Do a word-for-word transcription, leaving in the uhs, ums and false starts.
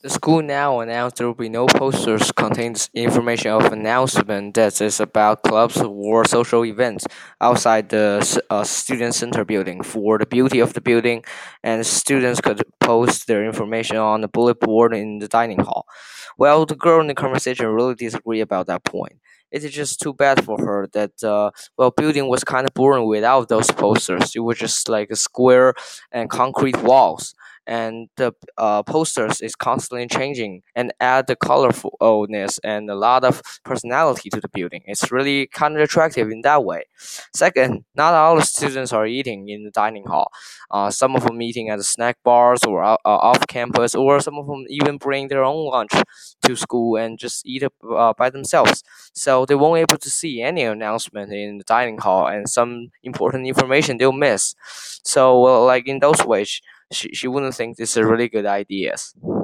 The school now announced there will be no posters contains information of announcement that is about clubs or social events outside the s- uh, student center building. For the beauty of the building, and students could post their information on the bullet board in the dining hall. Well, the girl in the conversation really disagree about that point. It is just too bad for her that uh, well, building was kind of boring without those posters. It was just like a square and concrete walls, and the uh, posters is constantly changing and add the colorfulness and a lot of personality to the building. It's really kind of attractive in that way. Second, not all the students are eating in the dining hall. Uh, some of them eating at the snack bars or uh, off campus, or some of them even bring their own lunch to school and just eat it uh, by themselves. So they won't able to see any announcement in the dining hall, and some important information they'll miss. So, well, like in those ways, she, she wouldn't think this is a really good idea.